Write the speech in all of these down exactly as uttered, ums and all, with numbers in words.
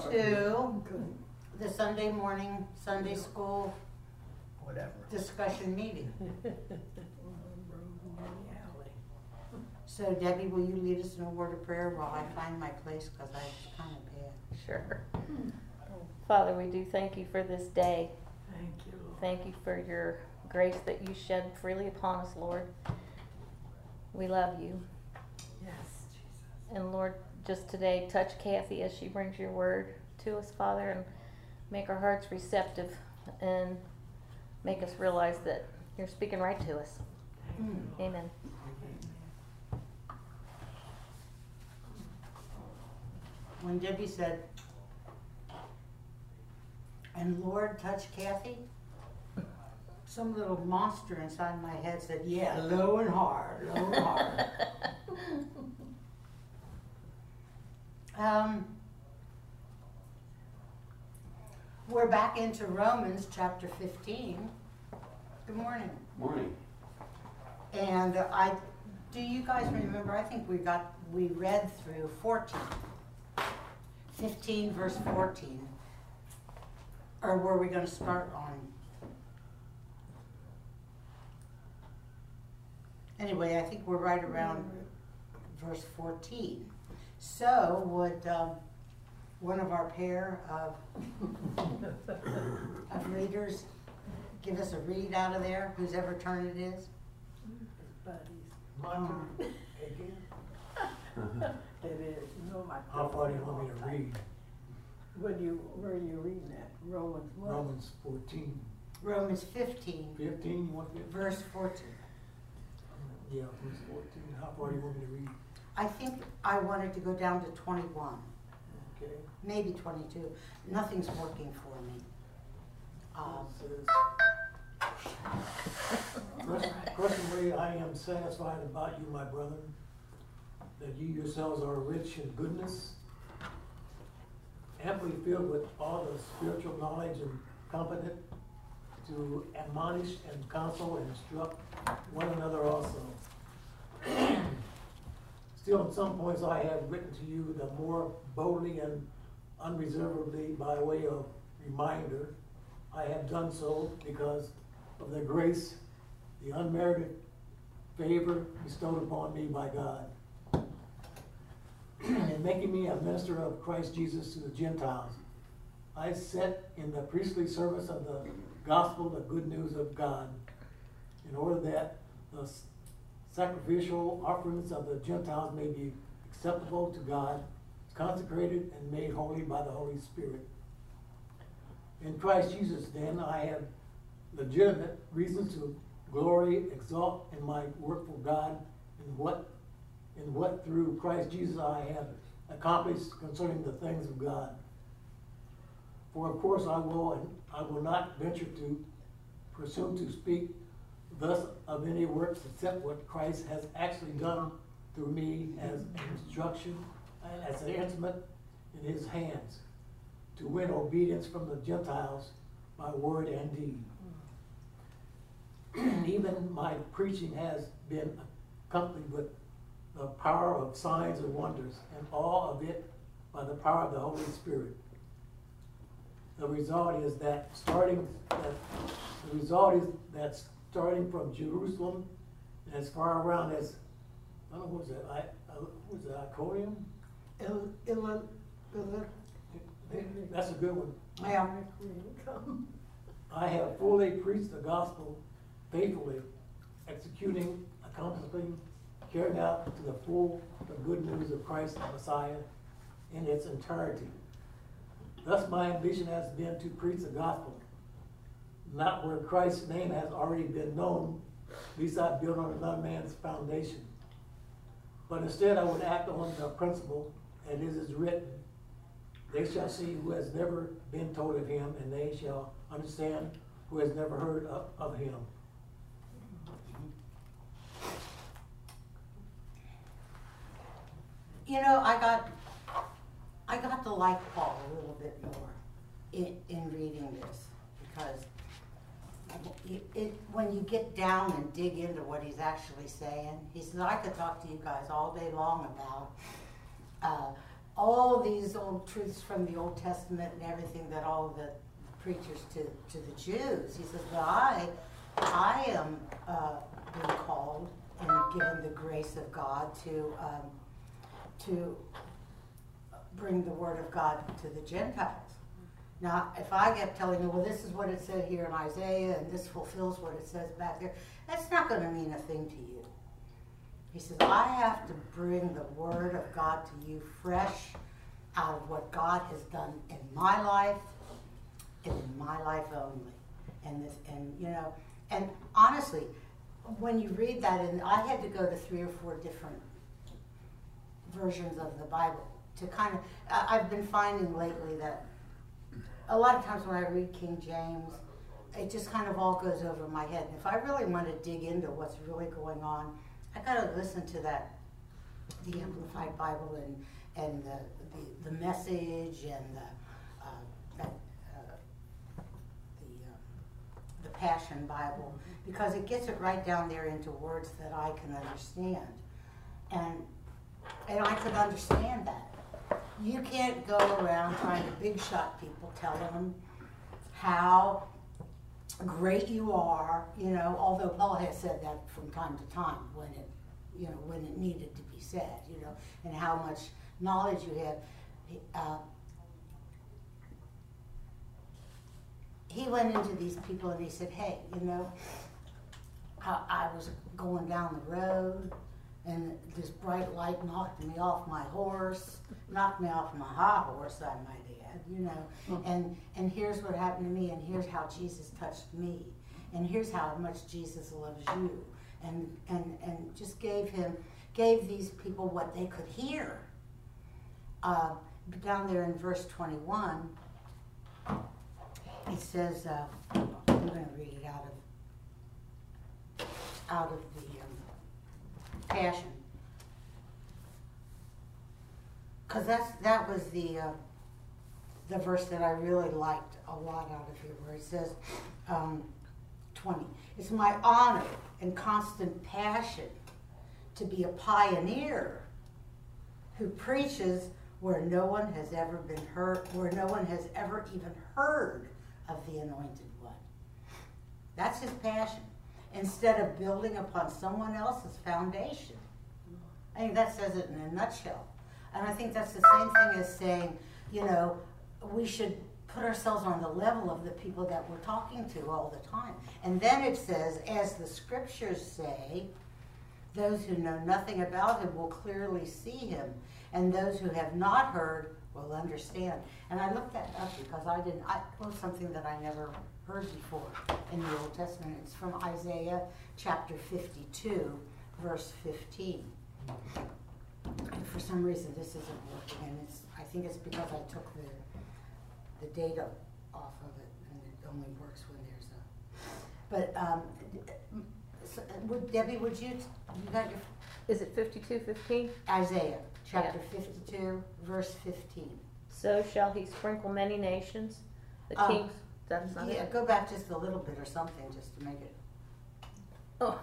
to the Sunday morning, Sunday school Whatever. discussion meeting. So Debbie, will you lead us in a word of prayer while I find my place, because I'm kind of bad. Sure. Father, we do thank you for this day. Thank you, Lord. Thank you for your grace that you shed freely upon us, Lord. We love you. Yes, Jesus. And Lord, just today, touch Kathy as she brings your word to us, Father, and make our hearts receptive and make us realize that you're speaking right to us. Mm. Amen. When Debbie said, and Lord, touch Kathy, some little monster inside my head said, yeah, low and hard, low and hard. um, we're back into Romans chapter fifteen. Good morning. Morning. And I, do you guys remember, I think we got, we read through fourteen. fifteen verse fourteen. Or were we going to start on? Anyway, I think we're right around verse fourteen. So would um, one of our pair of, of readers give us a read out of there, whose ever turn it is? Buddies. My turn again. It is. You know my How far do you want me to read? When you, where are you reading that? Romans what? Romans fourteen. Romans fifteen, fifteen, you want me to? verse fourteen. Yeah, verse fourteen. How far do you want me to read? I think I wanted to go down to twenty-one, Okay. maybe twenty-two. Nothing's working for me. Um, It says, personally, I am satisfied about you, my brethren, that you yourselves are rich in goodness, amply filled with all the spiritual knowledge and competent to admonish and counsel and instruct one another also. Still, in some points I have written to you the more boldly and unreservedly by way of reminder. I have done so because of the grace, the unmerited favor bestowed upon me by God, in making me a minister of Christ Jesus to the Gentiles. I set in the priestly service of the gospel, the good news of God, in order that the sacrificial offerings of the Gentiles may be acceptable to God, consecrated and made holy by the Holy Spirit. In Christ Jesus, then, I have legitimate reason to glory, exalt in my work for God, in what, in what through Christ Jesus I have accomplished concerning the things of God. For of course I will, and I will not venture to presume to speak thus of any works except what Christ has actually done through me as instruction and as an instrument in his hands, to win obedience from the Gentiles by word and deed. Even my preaching has been accompanied with the power of signs and wonders, and all of it by the power of the Holy Spirit. The result is that starting that the result is that starting from Jerusalem and as far around as I don't know what was that I uh, what was it Iconium? Il, il, il, That's a good one. yeah. I have fully preached the gospel faithfully, executing, accomplishing, carrying out to the full the good news of Christ the Messiah in its entirety. Thus my ambition has been to preach the gospel, not where Christ's name has already been known, lest I build on another man's foundation. But instead I would act on the principle, and it is written, they shall see who has never been told of him, and they shall understand who has never heard of, of him. You know, I got, I got to like Paul a little bit more in, in reading this, because it, it, when you get down and dig into what he's actually saying, he says, I could talk to you guys all day long about uh, all these old truths from the Old Testament and everything that all the preachers to, to the Jews. He says, but I, I am uh, being called and given the grace of God to, um, to bring the word of God to the Gentiles. Now, if I get telling you, well, this is what it said here in Isaiah, and this fulfills what it says back there, that's not going to mean a thing to you. He says, I have to bring the word of God to you fresh out of what God has done in my life, and in my life only. And this, and you know, and honestly, when you read that, and I had to go to three or four different versions of the Bible to kind of, I've been finding lately that a lot of times when I read King James, it just kind of all goes over my head. And if I really want to dig into what's really going on, I got to listen to that, the Amplified Bible and and the the, the Message and the uh, that, uh, the uh, the Passion Bible, because it gets it right down there into words that I can understand, and and I could understand that. You can't go around trying to big shot people, telling them how great you are, you know, although Paul has said that from time to time when it, you know, when it needed to be said, you know, and how much knowledge you have. Uh, he went into these people and he said, hey, you know, I, I was going down the road and this bright light knocked me off my horse, knocked me off my high horse, I might add, you know. Mm-hmm. And and here's what happened to me, and here's how Jesus touched me, and here's how much Jesus loves you, and and and just gave him, gave these people what they could hear. Uh, down there in verse twenty-one, it says, uh, I'm going to read it out of out of the Passion, because that's that was the uh, the verse that I really liked a lot out of here, where it says, um, twenty. It's my honor and constant passion to be a pioneer who preaches where no one has ever been heard, where no one has ever even heard of the Anointed One. That's his passion. Instead of building upon someone else's foundation. I think that says it in a nutshell. And I think that's the same thing as saying, you know, we should put ourselves on the level of the people that we're talking to all the time. And then it says, as the scriptures say, those who know nothing about him will clearly see him, and those who have not heard will understand. And I looked that up because I didn't, I, it was something that I never heard before in the Old Testament. It's from Isaiah chapter fifty-two, verse fifteen. And for some reason this isn't working, and it's, I think it's because I took the the data off of it, and it only works when there's a. But um, so, would, Debbie, would you you got your? Is it fifty-two fifteen? Isaiah chapter yeah. fifty-two, verse fifteen. So shall he sprinkle many nations, the um, kings. That's not yeah, it. Go back just a little bit or something, just to make it. Oh.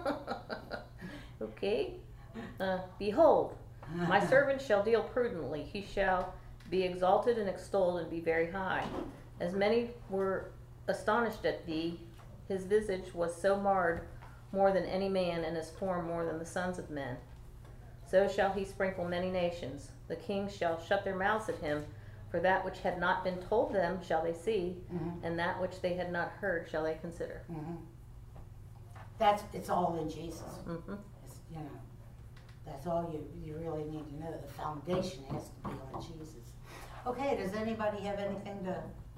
Okay. Uh, Behold, my servant shall deal prudently. He shall be exalted and extolled and be very high. As many were astonished at thee, his visage was so marred more than any man, and his form more than the sons of men. So shall he sprinkle many nations. The kings shall shut their mouths at him. For that which had not been told them shall they see, mm-hmm. and that which they had not heard shall they consider. Mm-hmm. That's it's all in Jesus. Mm-hmm. It's, you know, that's all you you really need to know. The foundation has to be on Jesus. Okay. Does anybody have anything to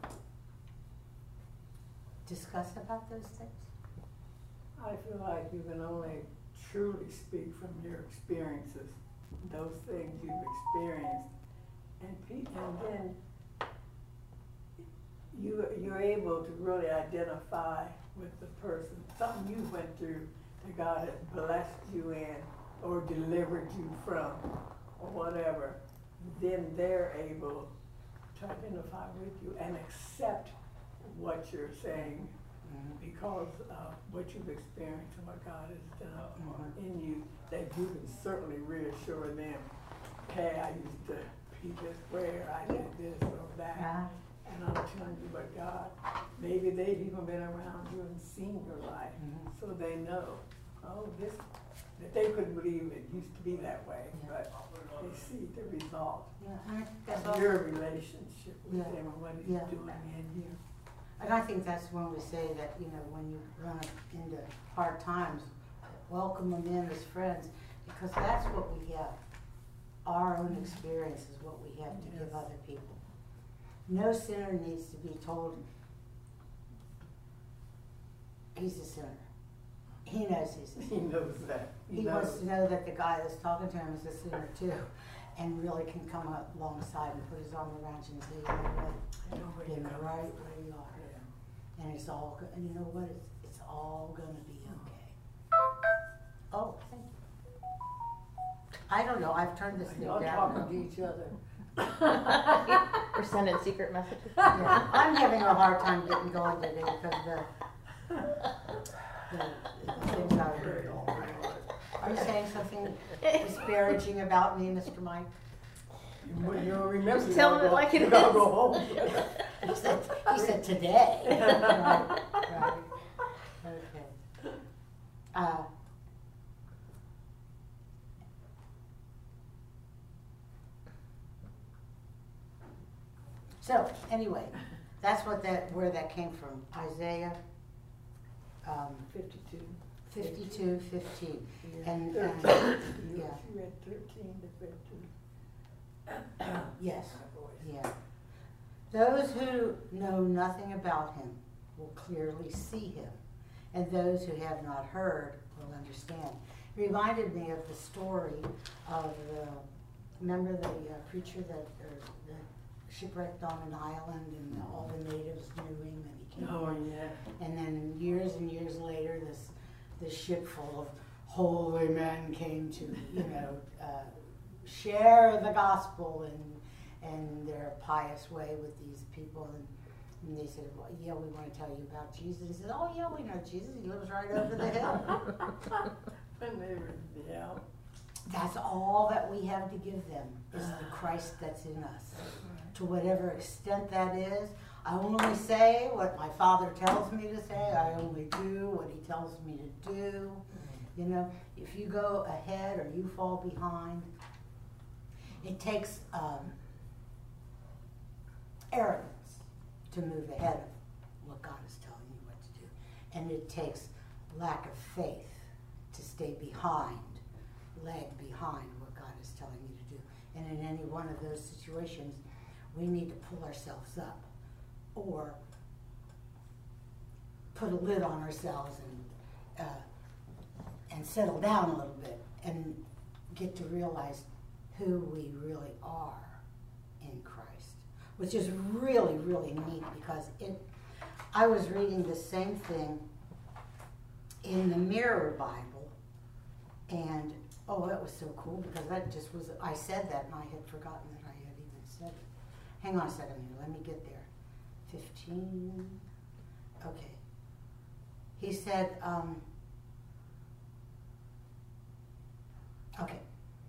discuss about those things? I feel like you can only truly speak from your experiences, those things you've experienced. And, pe- and then you, you're able to really identify with the person. Something you went through that God had blessed you in or delivered you from or whatever. Then they're able to identify with you and accept what you're saying mm-hmm. because of what you've experienced and what God has done mm-hmm. in you, that you can certainly reassure them, hey, I used to be this way, or I did this or that. Yeah. And I'm telling you, but God, maybe they've even been around you and seen your life, Mhm. so they know, oh, this, that they couldn't believe it used to be that way, Yeah. but they see the result Yeah, and I think that's of all. your relationship with Yeah. Him and what He's Yeah. doing in you. And I think that's when we say that, you know, when you run into hard times, welcome them in as friends, because that's what we have. Our own experience is what we have to give Yes. other people. No sinner needs to be told he's a sinner. He knows he's a He sinner. knows that. He wants to know that the guy that's talking to him is a sinner too, and really can come up alongside and put his arm around you and say, you know what, I know where you're you're coming right from. where you are. Yeah. And it's all, go- and you know what, it's, it's all gonna be okay. Oh, thank you. I don't know, I've turned this thing Y'all down. talking to each other. We're sending secret messages. Yeah, I'm having a hard time getting going today because the, the, the things I heard. Are you saying something disparaging about me, Mister Mike? You you don't remember. Just you tell gotta him it go- like it you gotta is. go home. He said, he said today. Right, right. Okay. Uh, So, anyway, that's what that, where that came from, Isaiah, um, Fifty-two. fifty-two, fifteen. Yeah. And, and, Thirteen. You yeah. you read thirteen to fifteen. yes, My voice. yeah. Those who know nothing about him will clearly see him, and those who have not heard will understand. It reminded me of the story of the, remember the uh, preacher that, or the shipwrecked on an island, and all the natives knew him, and he came. Oh, yeah. And then years and years later, this this ship full of holy men came to, you know, uh, share the gospel in, in their pious way with these people. And, and they said, well, yeah, we want to tell you about Jesus. He said, oh, yeah, we know Jesus. He lives right over the hill. And they were, yeah. That's all that we have to give them, is the Christ that's in us. To whatever extent that is, I only say what my Father tells me to say. I only do what He tells me to do. You know, if you go ahead or you fall behind, it takes um, arrogance to move ahead of what God is telling you what to do. And it takes lack of faith to stay behind, lag behind what God is telling you to do. And in any one of those situations, we need to pull ourselves up or put a lid on ourselves and uh, and settle down a little bit and get to realize who we really are in Christ, which is really, really neat because it. I was reading the same thing in the Mirror Bible, and oh, that was so cool because that just was. I said that and I had forgotten that I had even said it. Hang on a second here. Let me get there. Fifteen. Okay. He said. Um, Okay.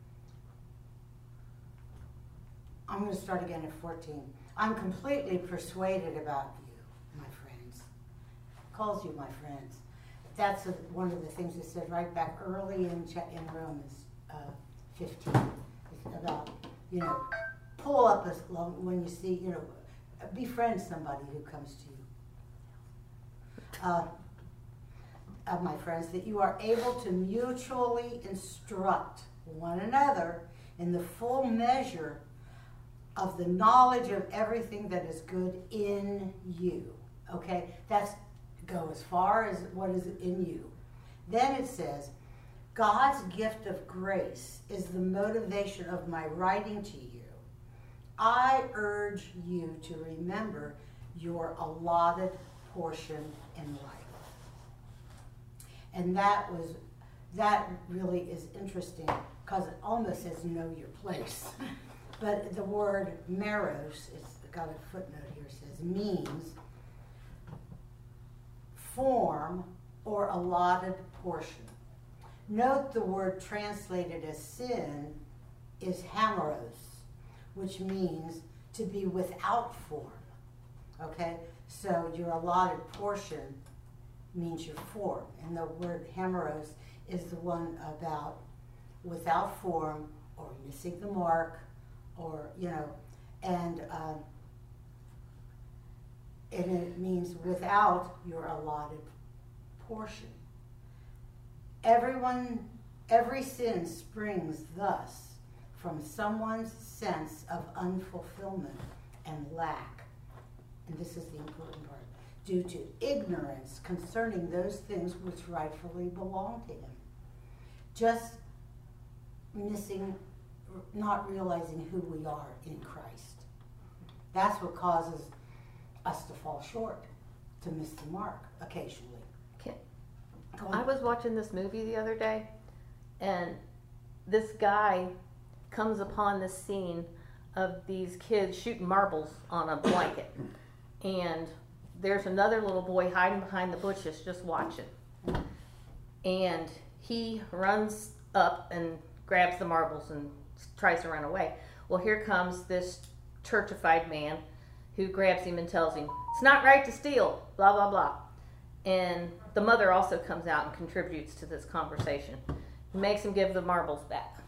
I'm going to start again at fourteen. I'm completely persuaded about you, my friends. Calls you my friends. That's a, one of the things it said right back early in, in Romans uh, fifteen. It's about, you know, pull up as long when you see, you know, befriend somebody who comes to you. Uh, of my friends, that you are able to mutually instruct one another in the full measure of the knowledge of everything that is good in you. Okay, that's go as far as what is in you. Then it says, God's gift of grace is the motivation of my writing to you. I urge you to remember your allotted portion in life. And that was, that really is interesting because it almost says know your place. But the word meros, it's got a footnote here, says means form or allotted portion. Note the word translated as sin is hameros, which means to be without form. Okay? So your allotted portion means your form. And the word hemeros is the one about without form or missing the mark or, you know, and uh, and it means without your allotted portion. Everyone, every sin springs thus from someone's sense of unfulfillment and lack. And this is the important part. Due to ignorance concerning those things which rightfully belong to him. Just missing, not realizing who we are in Christ. That's what causes us to fall short, to miss the mark occasionally. Can, Go I on. was watching this movie the other day, and this guy comes upon this scene of these kids shooting marbles on a blanket. And there's another little boy hiding behind the bushes just watching. And he runs up and grabs the marbles and tries to run away. Well, here comes this churchified man who grabs him and tells him, it's not right to steal, blah, blah, blah. And the mother also comes out and contributes to this conversation. He makes him give the marbles back.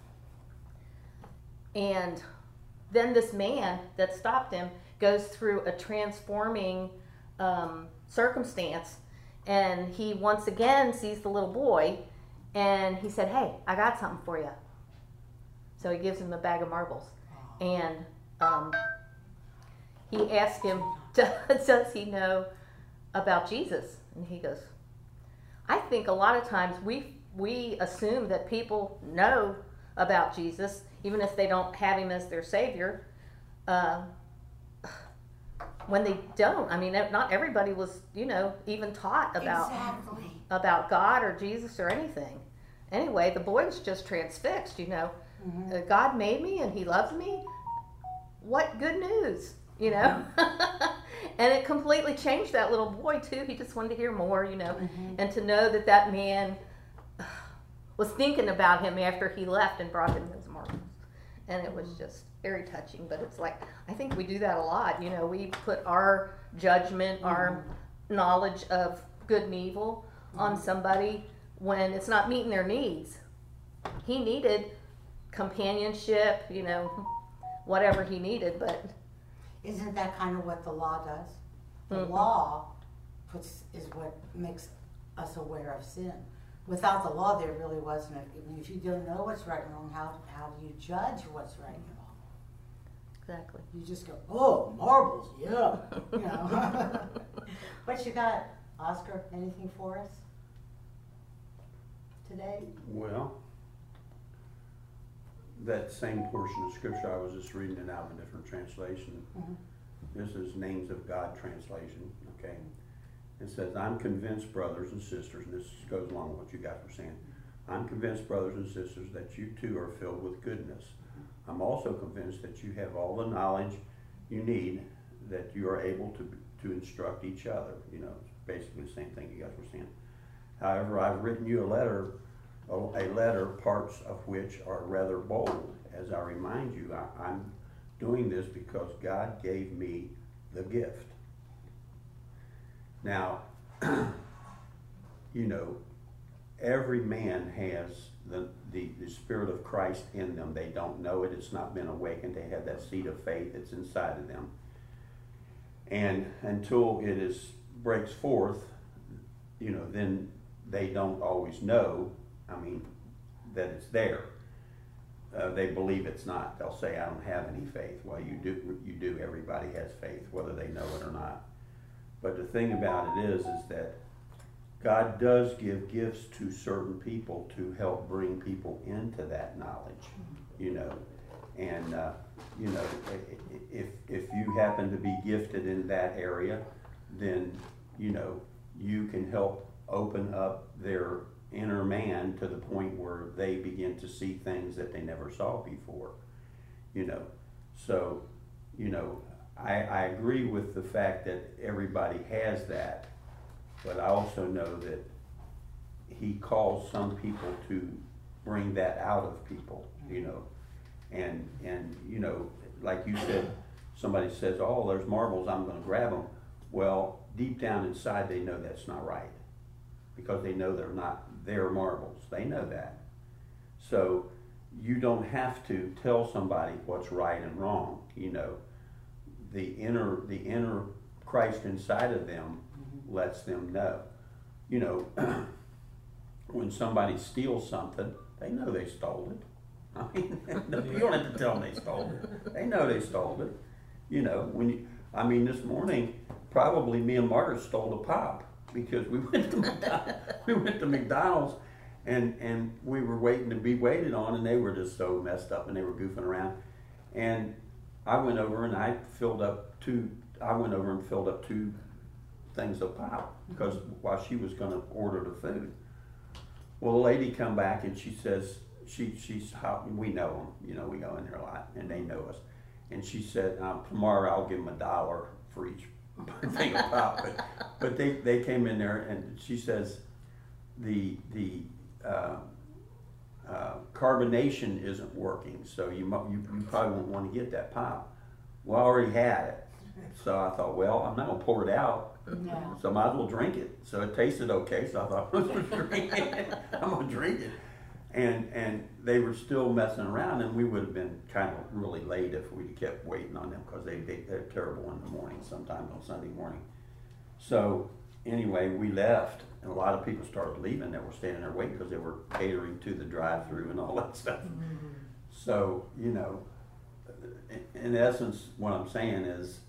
And then this man that stopped him goes through a transforming um, circumstance, and he once again sees the little boy, and he said, hey, I got something for you. So he gives him a bag of marbles. And um, he asks him, does he know about Jesus? And he goes, I think a lot of times we we assume that people know about Jesus, even if they don't have him as their Savior, uh, when they don't. I mean, not everybody was, you know, even taught about Exactly. about God or Jesus or anything. Anyway, the boy was just transfixed, you know. Mhm. Uh, God made me and he loves me. What good news, you know? And it completely changed that little boy, too. He just wanted to hear more, you know, Mhm. and to know that that man was thinking about him after he left and brought him those marbles. And it was just very touching. But it's like, I think we do that a lot. You know, we put our judgment, our knowledge of good and evil on somebody when it's not meeting their needs. He needed companionship, you know, whatever he needed, but Isn't that kind of what the law does? The Mhm. law puts is what makes us aware of sin. Without the law, there really wasn't. A, I mean, if you don't know what's right and wrong, how how do you judge what's right and wrong? exactly. You just go, oh, marbles, yeah, you know. What you got, Oscar? Anything for us today? Well, that same portion of scripture, I was just reading it out in a different translation. Mhm. This is Names of God translation, okay? It says, I'm convinced, brothers and sisters, and this goes along with what you guys were saying. I'm convinced, brothers and sisters, that you too are filled with goodness. I'm also convinced that you have all the knowledge you need, that you are able to to instruct each other. You know, it's basically the same thing you guys were saying. However, I've written you a letter, a letter, parts of which are rather bold. As I remind you, I, I'm doing this because God gave me the gift. Now, you know, every man has the, the, the Spirit of Christ in them. They don't know it. It's not been awakened. They have that seed of faith that's inside of them. And until it is breaks forth, you know, then they don't always know, I mean, that it's there. Uh, they believe it's not. They'll say, I don't have any faith. Well, you do, you do. Everybody has faith, whether they know it or not. But the thing about it is, is that God does give gifts to certain people to help bring people into that knowledge, you know. And, uh, you know, if, if you happen to be gifted in that area, then, you know, you can help open up their inner man to the point where they begin to see things that they never saw before, you know. So, you know, I, I agree with the fact that everybody has that, but I also know that he calls some people to bring that out of people, you know. And, and you know, like you said, somebody says, oh, there's marbles, I'm gonna grab them. Well, deep down inside, they know that's not right. Because they know they're not their marbles. They know that. So you don't have to tell somebody what's right and wrong. You know, the inner, the inner Christ inside of them lets them know. You know, when somebody steals something, they know they stole it. I mean, you don't have to tell them they stole it. They know they stole it. You know, when you, I mean, this morning, probably me and Margaret stole a pop because we went to McDonald's, we went to McDonald's and, and we were waiting to be waited on, and they were just so messed up and they were goofing around. And I went over and I filled up two, I went over and filled up two things of pop because while she was going to order the food. Well, the lady come back and she says, she she's we know them, you know, we go in there a lot and they know us. And she said, um, tomorrow I'll give them a dollar for each thing of pop. But, but they, they came in there and she says, the the uh, uh, carbonation isn't working, so you, mu- you you probably won't want to get that pop. Well, I already had it, so I thought, well, I'm not gonna pour it out, Yeah. so I might as well drink it. So it tasted okay, so I thought, I'm gonna drink it. I'm gonna drink it. And and they were still messing around, and we would have been kind of really late if we kept waiting on them because they, they they're terrible in the morning, sometimes on Sunday morning. So anyway, we left, and a lot of people started leaving that were standing there waiting because they were catering to the drive-through and all that stuff. Mm-hmm. So you know, in, in essence, what I'm saying is,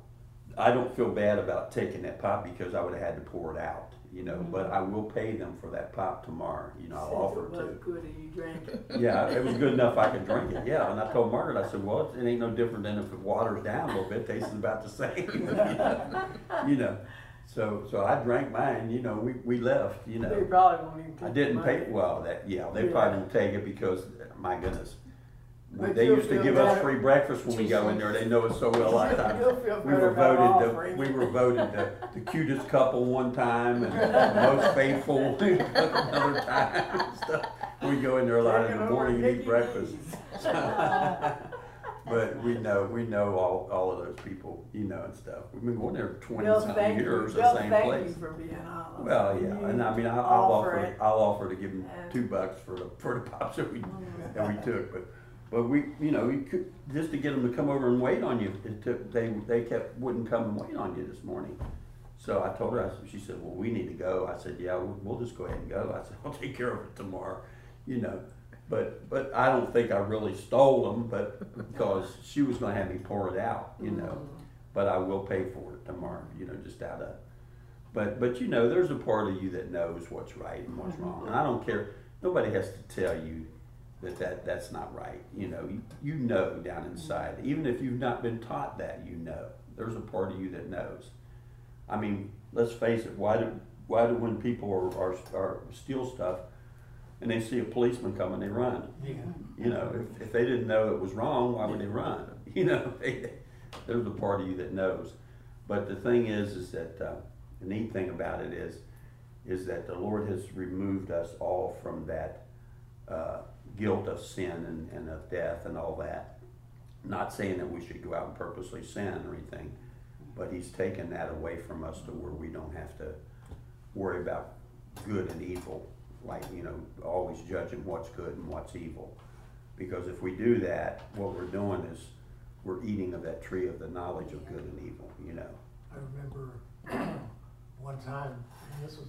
I don't feel bad about taking that pop because I would have had to pour it out. You know, mm-hmm. But I will pay them for that pop tomorrow. You know, I'll Since offer it to. was good and you drank it. Yeah, it was good enough I could drink it. Yeah, and I told Margaret, I said, well, it ain't no different than if it waters down a little bit. Tastes about the same. you know? you know, so so I drank mine. You know, we, we left. You know, They probably won't even take I didn't the pay. money. Well, that yeah, they Yeah. probably won't take it because my goodness. But They you'll used to feel give us better. free breakfast when we go in there. They know us so well. I thought You'll feel we better were about voted the, offering. we were voted the, the cutest couple one time and the most faithful another time and stuff. We go in there a lot in the morning and eat breakfast. But we know we know all, all of those people, you know, and stuff. We've been going there twenty They'll something thank you. years, the They'll same thank place. you for being honest. Well, yeah, You and I mean, I'll, I'll offer offer, it. I'll offer to give them And- two bucks for the for the pops that we Mm. that we took, but but we, you know, you could just to get them to come over and wait on you. It took they they kept wouldn't come and wait on you this morning. So I told her, I said, she said, well, we need to go. I said, yeah, we'll, we'll just go ahead and go. I said, I'll take care of it tomorrow, you know. But but I don't think I really stole them, but because she was going to have me pour it out, you know. But I will pay for it tomorrow, you know, just out of. But but you know, there's a part of you that knows what's right and what's wrong, and I don't care. Nobody has to tell you that, that that's not right. You know, you, you know down inside, even if you've not been taught that, you know. There's a part of you that knows. I mean, let's face it. Why do why do when people are are, are steal stuff, and they see a policeman coming, they run? Yeah. You know, if, if they didn't know it was wrong, why would they run? You know, they, there's a part of you that knows. But the thing is, is that uh, the neat thing about it is, is that the Lord has removed us all from that uh, guilt of sin and, and of death and all that. Not saying that we should go out and purposely sin or anything, but He's taken that away from us to where we don't have to worry about good and evil, like, you know, always judging what's good and what's evil. Because if we do that, what we're doing is we're eating of that tree of the knowledge of good and evil, you know. I remember one time, and this was,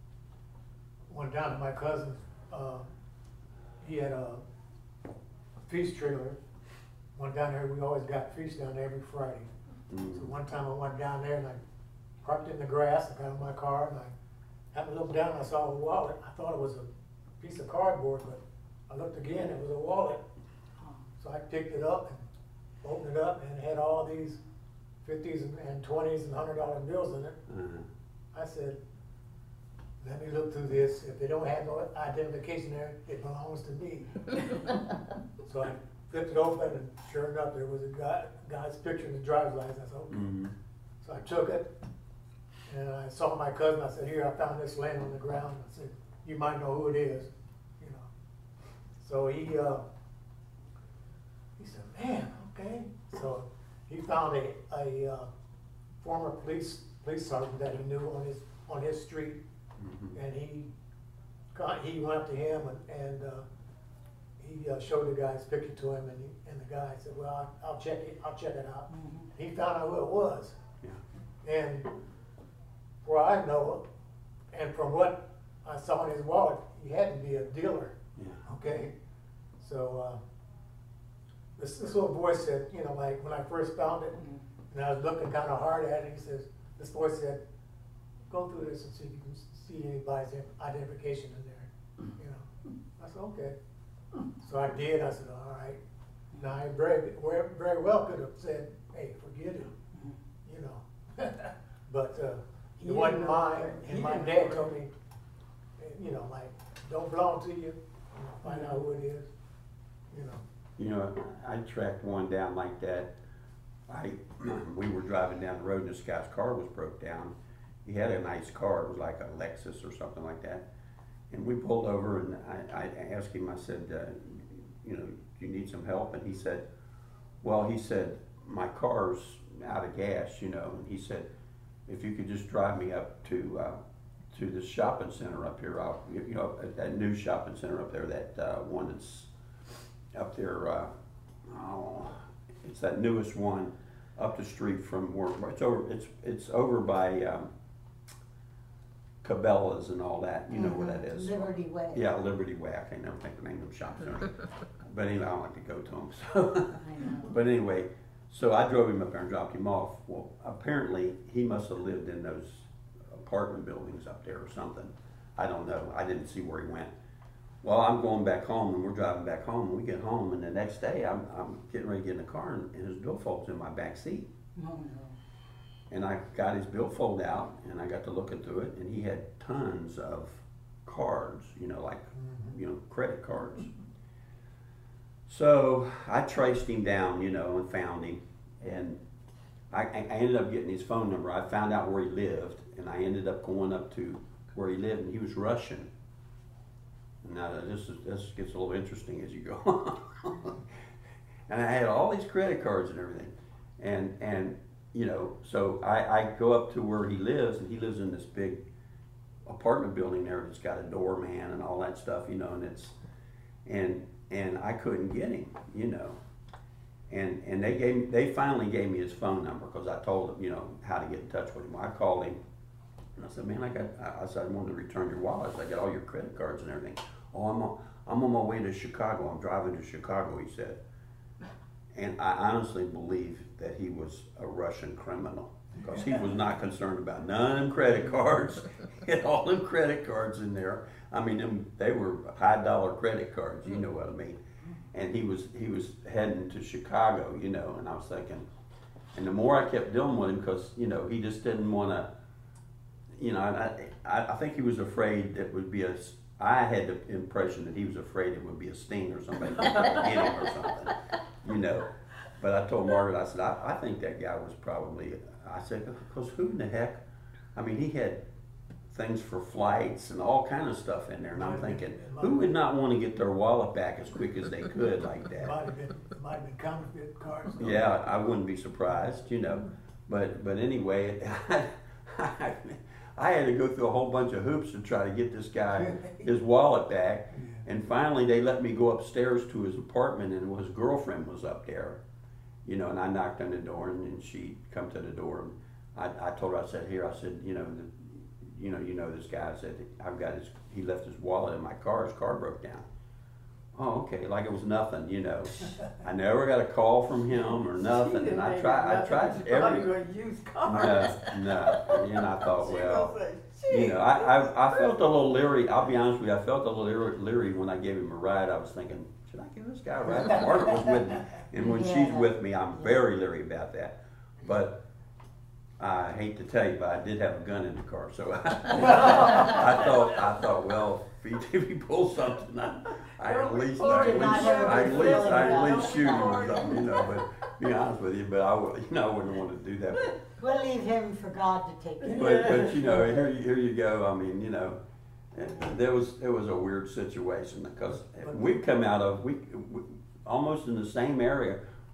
went down to my cousin, uh, he had a, a feast trailer. Went down there, we always got feast down there every Friday. Mm. So one time I went down there and I parked in the grass, I got in my car, and I happened to look down and I saw a wallet. I thought it was a piece of cardboard, but I looked again, it was a wallet. So I picked it up and opened it up, and it had all these fifties and twenties and hundred dollar bills in it. Uh-huh. I said, let me look through this. If they don't have no identification there, it belongs to me. So I flipped it open, and sure enough, there was a guy, guy's picture in the driver's license. I said, okay. Mm-hmm. So I took it, and I saw my cousin. I said, here, I found this laying on the ground. I said, you might know who it is, you know. So he, uh, he said, man, Okay, so he found a, a, uh, former police, police sergeant that he knew on his, on his street, Mhm. and he got, he went up to him and, and, uh, he uh, showed the guy's picture to him, and he, and the guy said, well, I'll, I'll check it, I'll check it out. Mhm. He found out who it was. Yeah. And for I know, and from what I saw in his wallet, he had to be a dealer. Yeah. Okay, so uh, this this little voice said, you know, like when I first found it, and I was looking kind of hard at it, he says, this voice said, go through this and see if you can see anybody's identification in there. You know, I said, okay. So I did. I said, all right. Now I very very well could have said, hey, forget it. You know, but uh, He it wasn't didn't know mine, that. and He my didn't dad know told me, you know, like, don't belong to you, you know, find out who it is, you know. You know, I tracked one down like that. I, we were driving down the road and this guy's car was broke down. He had a nice car, it was like a Lexus or something like that. And we pulled over and I, I asked him, I said, uh, you know, do you need some help? And he said, well, he said, my car's out of gas, you know, and he said, if you could just drive me up to, uh, to the shopping center up here, I'll, you know, that new shopping center up there, that uh, one that's up there, uh, oh, it's that newest one up the street from where, it's over, it's, it's over by um, Cabela's and all that, you know where that is. Liberty Way. Yeah, Liberty Way, I can't never think the name of the shopping center. But anyway, I don't like to go to them, so. I know. But anyway, so I drove him up there and dropped him off. Well, apparently he must have lived in those apartment buildings up there or something. I don't know. I didn't see where he went. Well, I'm going back home and we're driving back home. And we get home and the next day I'm, I'm getting ready to get in the car and, and his billfold's in my back seat. Oh, no. And I got his billfold out and I got to looking through it and he had tons of cards, you know, like, you know, credit cards. So I traced him down, you know, and found him. And I, I ended up getting his phone number. I found out where he lived and I ended up going up to where he lived and he was Russian. Now this is this gets a little interesting as you go. And I had all these credit cards and everything. And and you know, so I, I go up to where he lives and he lives in this big apartment building there that's got a doorman and all that stuff, you know, and it's and and I couldn't get him, you know. And and they gave they finally gave me his phone number because I told them, you know, how to get in touch with him. I called him and I said, man, I got I said I wanted to return your wallet. I got all your credit cards and everything. Oh, I'm on, I'm on my way to Chicago. I'm driving to Chicago, he said. And I honestly believe that he was a Russian criminal because he was not concerned about none of them credit cards. He had all them credit cards in there. I mean, them, they were high dollar credit cards, you know what I mean. And he was he was heading to Chicago, you know, and I was thinking, and the more I kept dealing with him because, you know, he just didn't want to, you know, I, I, I think he was afraid that would be a, I had the impression that he was afraid it would be a sting or something, get him or something, you know. But I told Margaret, I said, I, I think that guy was probably, I said, because who in the heck, I mean, he had things for flights and all kind of stuff in there, and I'm thinking, who would not want to get their wallet back as quick as they could like It that? might have been, it might have been counterfeit cards. though. Yeah, I wouldn't be surprised, you know. But but anyway, I, I, I had to go through a whole bunch of hoops to try to get this guy his wallet back. And finally, they let me go upstairs to his apartment, and his girlfriend was up there, you know. And I knocked on the door, and, and she come to the door. And I, I told her, I said, here, I said, you know, the, you know, you know this guy. I said, I've got his. He left his wallet in my car. His car broke down. Oh, okay, like it was nothing, you know. I never got a call from him or nothing, and I tried. I tried every. Use cards. No, no, and I thought, She well, gonna say, you know, I, I, I felt a little leery. I'll be honest with you, I felt a little leery, leery when I gave him a ride. I was thinking, should I give this guy a ride? Margaret was with me, and when she's Yeah. with me, I'm very leery about that. But I hate to tell you, but I did have a gun in the car, so I, I thought, I thought, well, if he, if he pulls something, I, I at least, I at did least, not have a I at good least, feeling I at about least it. shoot him or something, you know. But be honest with you, but I, would- you know, I wouldn't want to do that. But, We'll leave him for God to take care of. but, but you know, here, you- here you go. I mean, you know, there was it was a weird situation because we've come out of we, we almost in the same area.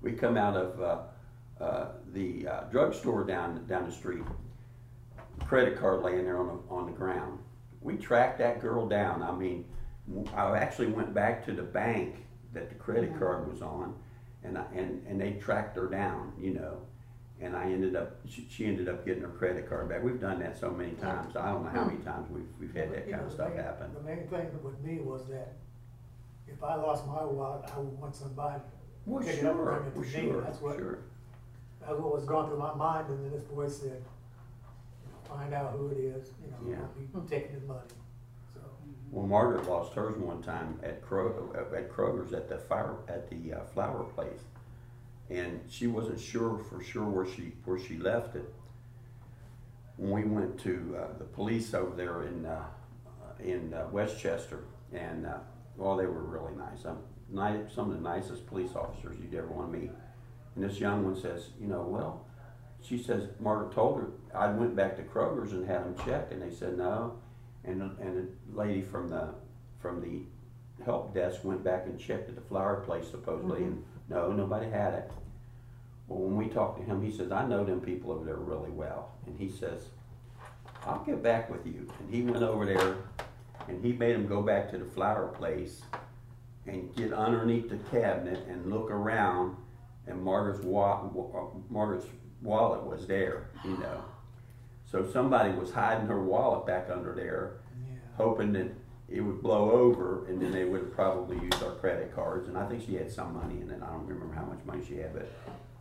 we come out of uh, uh, the uh, drugstore down down the street. Credit card laying there on the on the ground. We tracked that girl down. I mean, I actually went back to the bank that the credit Mhm. card was on, and I, and and they tracked her down. You know. And I ended up, she, she ended up getting her credit card back. We've done that so many times. I don't know how many times we've, we've had that You kind know, of the stuff main- happen. The main thing with me was that if I lost my wallet, I would want somebody Well, to pick it up and sure, bring it to well, me. sure, That's what, sure. that's what was going through my mind, and then this voice said, you know, find out who it is, you know, Yeah. don't be taking his money, so. Well, Margaret lost hers one time at Kro, at Kroger's at the fire, at the uh, flower place. And she wasn't sure for sure where she, where she left it. When we went to, uh, the police over there in, uh, in uh, Westchester, and, uh, well, they were really nice. Um, ni- some of the nicest police officers you'd ever want to meet. And this young one says, you know, well, she says, Margaret told her, I went back to Kroger's and had them checked, and they said no. And, and a lady from the, from the help desk went back and checked at the flower place supposedly, Mhm. and no, nobody had it. Well, when we talked to him, he says, I know them people over there really well. And he says, I'll get back with you. And he went over there, and he made him go back to the flower place and get underneath the cabinet and look around, and Margaret's, wa- wa- Margaret's wallet was there, you know. So somebody was hiding her wallet back under there, Yeah. hoping that it would blow over, and then they would have probably used our credit cards. And I think she had some money in it. I don't remember how much money she had, but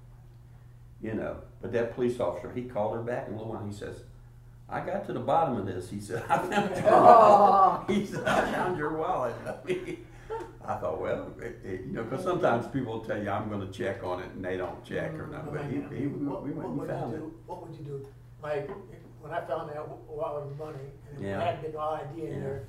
you know. But that police officer, he called her back in a little while. He says, "I got to the bottom of this." He said, "I found your wallet." He said, "I found your wallet." I thought, well, it, it, you know, because sometimes people will tell you, "I'm going to check on it," and they don't check or nothing. But he, he, What, we went what and would found you it. do, what would you do? Like, when I found that wallet of money, and Yeah. it had been no I D in Yeah. there,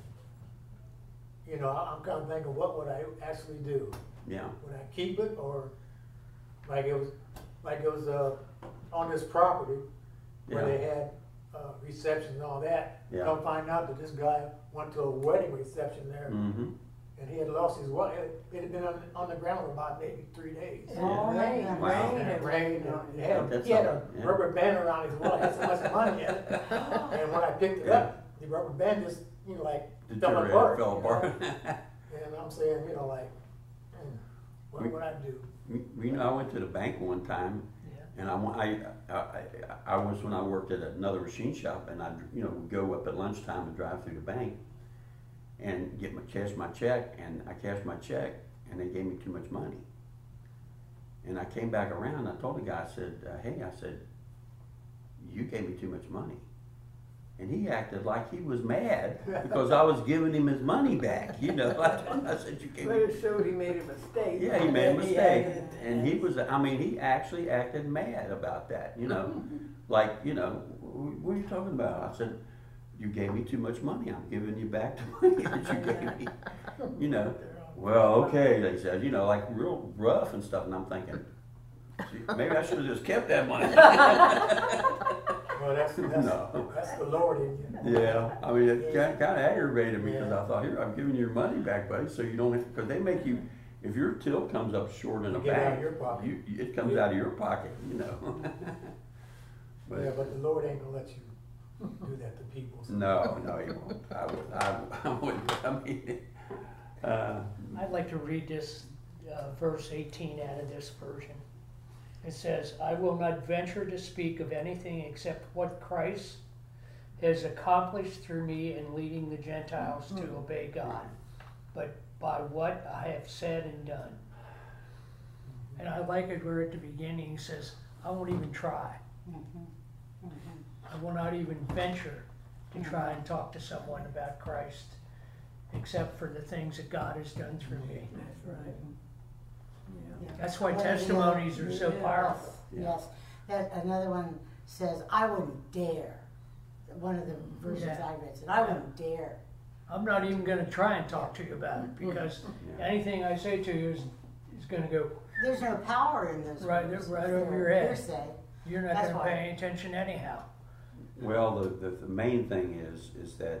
you know, I- I'm kind of thinking, what would I actually do? Yeah, Would I keep it, or, like it was, like it was, uh, on this property, where Yeah. they had, uh, reception and all that. Yeah. Come find out that this guy went to a wedding reception there, mm-hmm. and he had lost his wallet. It- It had been on, on the ground for about maybe three days. Oh, rain, Yeah. Wow. rain, And it and rained, and he had, That's he had a all, yeah. rubber band around his wallet, had so much money in it. And when I picked it up, the rubber band just, you know, like, fell Deteriorated, apart. fell you know? apart. And I'm saying, you know, like, hmm, what We- would I do? You you know, I went to the bank one time, and I, went- I, I, I- I was when I worked at another machine shop, and I, you know, would go up at lunchtime and drive through the bank and get my, cash my check, and I cashed my check, and they gave me too much money. And I came back around, I told the guy, I said, uh, hey, I said, you gave me too much money. And he acted like he was mad because I was giving him his money back, you know. I, I said, you gave but me. it showed he made a mistake. Yeah, he made a And he mistake, acted- and he was, I mean, he actually acted mad about that, you know. Like, you know, "Wh- what are you talking about? I said, you gave me too much money, I'm giving you back the money that you gave me. You know, well, okay, they said, you know, like real rough and stuff, and I'm thinking, "Gee, maybe I should have just kept that money." Well, that's, that's, No. that's the Lord in you. Yeah, I mean, it kind of aggravated me because I thought, here, I'm giving you your money back, buddy, so you don't have, because they make you, if your till comes up short in a You get it out of bank, your pocket. you, you- it comes out of your pocket, you know. But- Yeah, but the Lord ain't gonna let you do that to people. so. No, no, he won't. I would, I, I wouldn't, I mean, uh, I'd like to read this, uh, verse eighteen out of this version. It says, "I will not venture to speak of anything except what Christ has accomplished through me in leading the Gentiles to obey God, but by what I have said and done." And I like it where at the beginning he says, I won't even try. I will not even venture to try and talk to someone about Christ, except for the things that God has done through me. That's right. Yeah. That's why Well, testimonies are so yeah. powerful. Yes, that, another one says, I wouldn't dare. One of the versions Yeah. I read said, I wouldn't dare. I'm not even gonna try and talk to you about it, because yeah. anything I say to you is, is gonna go, There's no power in those Right, verses. right over They're your head. Hearsay. you're not That's gonna why. pay any attention anyhow. Well, the, the, the main thing is, is that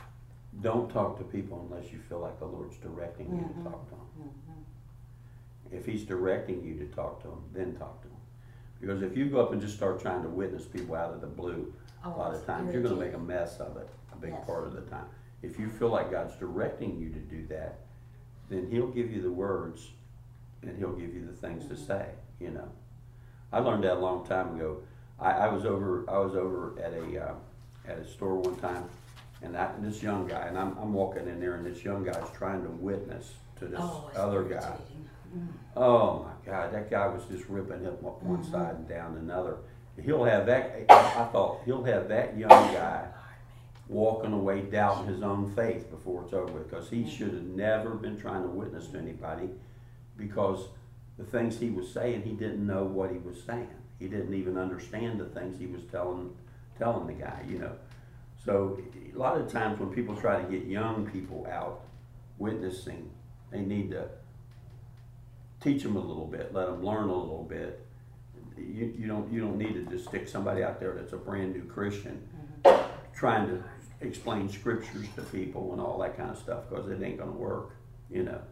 don't talk to people unless you feel like the Lord's directing you Mhm. to talk to them. Mhm. if he's directing you to talk to him, then talk to him. Because if you go up and just start trying to witness people out of the blue, a Oh, lot of it's times you're going to make a irritating. mess of it a big Yes. part of the time. If you feel like God's directing you to do that, then he'll give you the words and he'll give you the things to say, you know. I learned that a long time ago. I, I was over I was over at a uh, at a store one time, and, I, and this young guy, and I'm, I'm walking in there, and this young guy's trying to witness to this Oh, it's other guy. irritating. Mm. Oh my God, that guy was just ripping him up one Mhm. side and down another. He'll have that. I thought he'll have that young guy walking away doubting his own faith before it's over with, because he should have never been trying to witness to anybody, because the things he was saying, he didn't know what he was saying. He didn't even understand the things he was telling telling the guy, you know. So a lot of times when people try to get young people out witnessing, they need to teach them a little bit, let them learn a little bit. You, you don't you don't need to just stick somebody out there that's a brand new Christian trying to explain scriptures to people and all that kind of stuff, because it ain't gonna work, you know.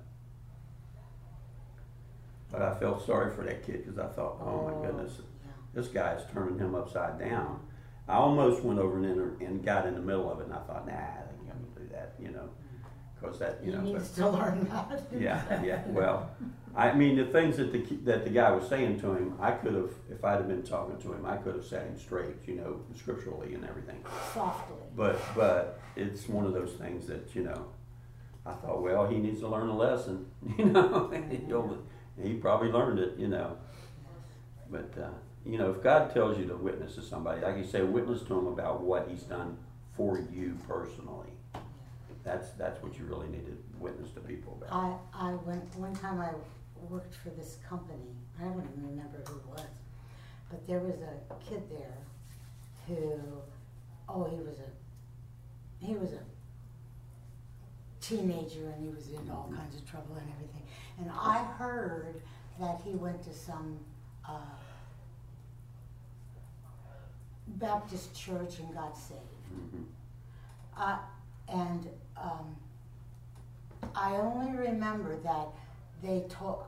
But I felt sorry for that kid, because I thought, oh my goodness, Yeah. this guy's turning him upside down. I almost went over and, inter- and got in the middle of it, and I thought, nah, I ain't gonna do that, you know, because that, you He know. needs but- to learn that. yeah, yeah. Well, I mean, the things that the ki- that the guy was saying to him, I could have, if I'd have been talking to him, I could have set him straight, you know, scripturally and everything. Softly. But but it's one of those things that, you know, I thought, well, he needs to learn a lesson, you know. He'll, he probably learned it, you know. But uh, you know, if God tells you to witness to somebody, like you say, witness to him about what he's done for you personally. That's that's what you really need to witness to people about. I, I went, one time I worked for this company, I don't even remember who it was, but there was a kid there who, oh, he was a, he was a teenager, and he was in all kinds of trouble and everything. And I heard that he went to some uh, Baptist church and got saved. Mhm. Uh, and um, I only remember that they told,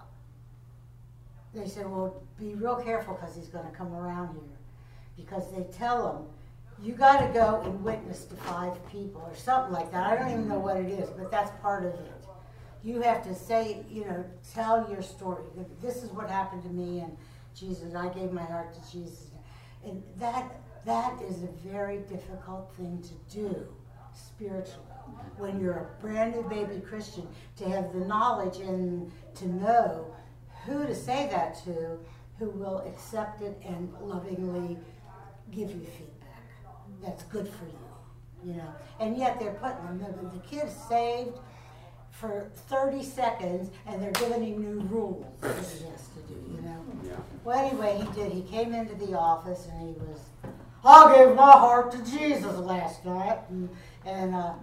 they said, well, be real careful, because he's going to come around here. Because they tell him, you got to go and witness to five people or something like that. I don't even know what it is, but that's part of it. You have to say, you know, tell your story. This is what happened to me, and Jesus, I gave my heart to Jesus. And that that is a very difficult thing to do spiritually. When you're a brand new baby Christian, to have the knowledge and to know who to say that to, who will accept it and lovingly give you feedback that's good for you, you know. And yet they're putting the, the kid's saved for thirty seconds, and they're giving him new rules that he has to do, you know. Yeah. Well, anyway, he did. He came into the office, and he was, I gave my heart to Jesus last night, and, and uh,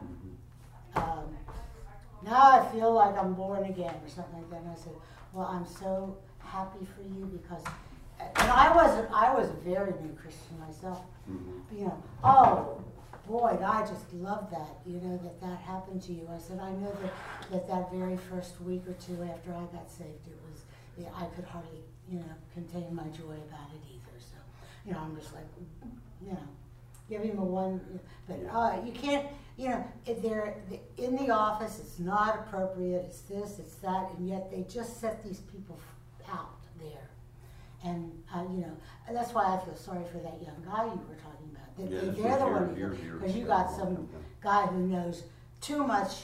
um, now I feel like I'm born again, or something like that. And I said, well, I'm so happy for you, because, and I wasn't, I was a very new Christian myself. Mhm. You know, oh boy, I just love that, you know, that that happened to you. I said, I know that that, that very first week or two after I got saved, it was, yeah, I could hardly, you know, contain my joy about it either. So, you know, I'm just like, you know, give him a one, but uh, you can't, you know, if they're in the office, it's not appropriate, it's this, it's that, and yet they just set these people out there. And, uh, you know, that's why I feel sorry for that young guy you were talking about. That Yeah, they, this they're was the years- one, years- years because you ago. got some guy who knows too much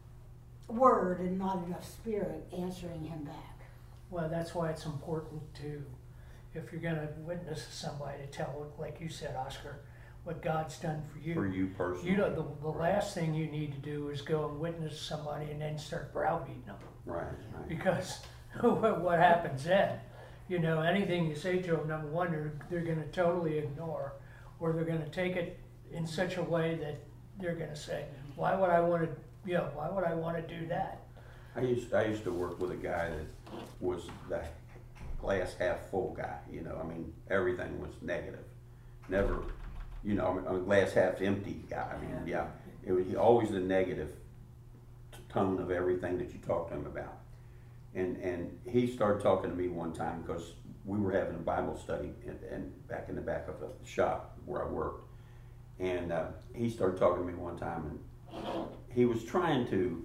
word and not enough spirit answering him back. Well, that's why it's important to, if you're gonna witness to somebody, to tell, like you said, Oscar, what God's done for you. For you personally. You know, the, the last thing you need to do is go and witness to somebody and then start browbeating them. Right, right. Because what what happens then? You know, anything you say to them, number one, they're, they're gonna totally ignore, or they're gonna take it in such a way that they're gonna say, why would I wanna, you know, why would I wanna do that? I used I used to work with a guy that was the glass half full guy. You know, I mean, everything was negative. Never, you know, I'm a glass half empty guy. I mean, yeah, it was he, always the negative t- tone of everything that you talk to him about. And, and he started talking to me one time because we were having a Bible study and, and back in the back of the shop where I worked. And uh, he started talking to me one time, and he was trying to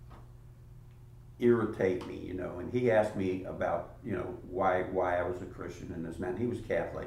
irritate me, you know, and he asked me about, you know, why why I was a Christian and this and that. And he was Catholic.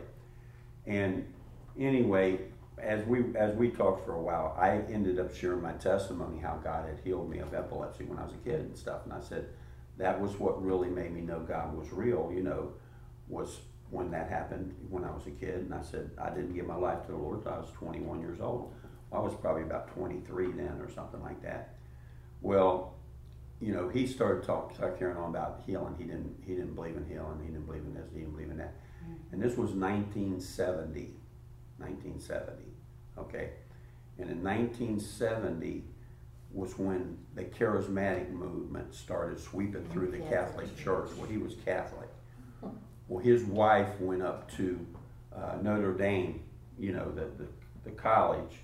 And anyway, as we as we talked for a while, I ended up sharing my testimony, how God had healed me of epilepsy when I was a kid and stuff. And I said, that was what really made me know God was real, you know, was when that happened when I was a kid. And I said, I didn't give my life to the Lord until I was twenty-one years old. Well, I was probably about twenty-three then or something like that. Well, you know, he started talking, started carrying on about healing. He didn't, he didn't believe in healing. He didn't believe in this. He didn't believe in that. Mm-hmm. And this was nineteen seventy. nineteen seventy. Okay. And in nineteen seventy was when the charismatic movement started sweeping through the Catholic Church. Well, he was Catholic. Well, his wife went up to uh, Notre Dame, you know, the, the, the college,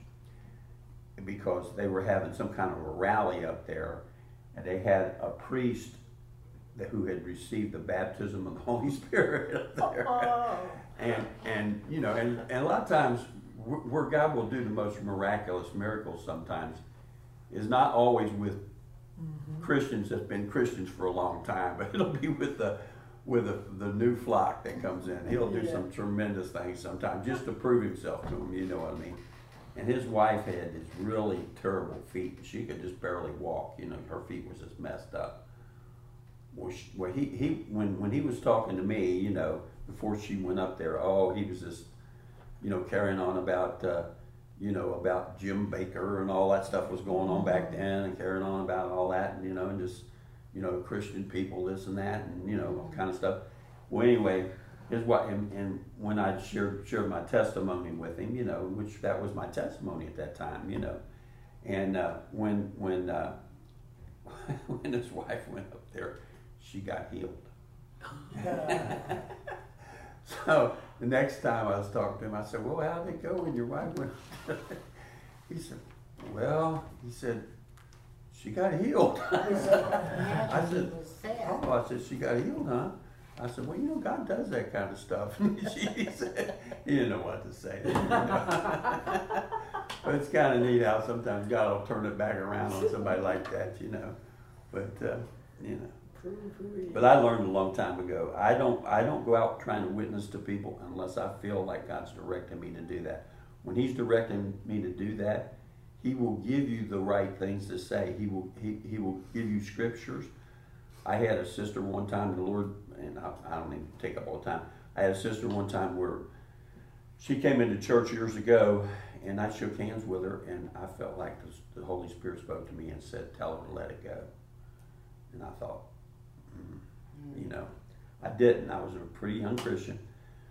because they were having some kind of a rally up there, and they had a priest that, who had received the baptism of the Holy Spirit up there. Oh. and, and, you know, and, and a lot of times where God will do the most miraculous miracles sometimes is not always with mm-hmm. Christians that's been Christians for a long time, but it'll be with the with the, the new flock that comes in. He'll do yeah. some tremendous things sometimes just to prove himself to them, you know what I mean? And his wife had these really terrible feet. She could just barely walk, you know, her feet was just messed up. Well, she, well he, he when, when he was talking to me, you know, before she went up there, oh, he was just, you know, carrying on about, uh, you know, about Jim Baker and all that stuff was going on back then, and carrying on about all that, and, you know, and just, you know, Christian people, this and that, and, you know, kind of stuff. Well, anyway, here's what, and, and when I shared, shared my testimony with him, you know, which that was my testimony at that time, you know, and uh, when, when, uh, when his wife went up there, she got healed. So the next time I was talking to him, I said, well, how did it go when your wife went? He said, well, he said, she got healed. I said, oh, I said, she got healed, huh? I said, well, you know, God does that kind of stuff. She said, he didn't know what to say. You know? But it's kind of neat how sometimes God will turn it back around on somebody like that, you know. But, uh, you know. But I learned a long time ago, I don't I don't go out trying to witness to people unless I feel like God's directing me to do that. When he's directing me to do that, he will give you the right things to say. He will he, he will give you scriptures. I had a sister one time, the Lord, and I, I don't even take up all the time. I had a sister one time where she came into church years ago, and I shook hands with her, and I felt like the, the Holy Spirit spoke to me and said, tell her to let it go. And I thought, you know, I didn't. I was a pretty young Christian.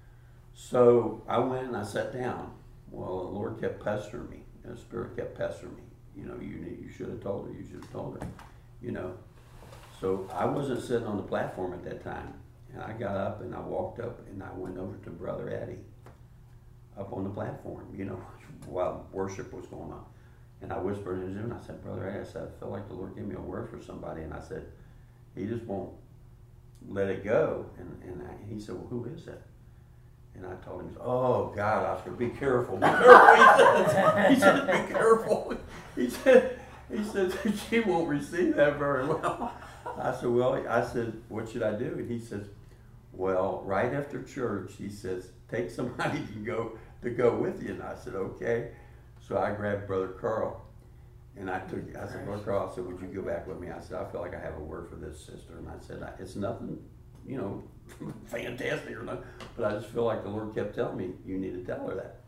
So I went and I sat down. Well, the Lord kept pestering me. The Spirit kept pestering me. You know, you need, you should have told her. You should have told her. You know. So I wasn't sitting on the platform at that time. And I got up and I walked up and I went over to Brother Eddie up on the platform, you know, while worship was going on. And I whispered in his ear and I said, Brother Eddie, I said, I feel like the Lord gave me a word for somebody. And I said, he just won't let it go. And, and I, he said, well, who is that? And I told him, oh, God, Oscar, be careful. Be careful. He said, he said, be careful. He said, he said, she won't receive that very well. I said, well, I said, what should I do? And he says, well, right after church, he says, take somebody to go to go with you. And I said, okay. So I grabbed Brother Carl. And I took, I said, Brother Carl, I said, would you go back with me? I said, I feel like I have a word for this sister. And I said, it's nothing, you know, fantastic or nothing, but I just feel like the Lord kept telling me, you need to tell her that.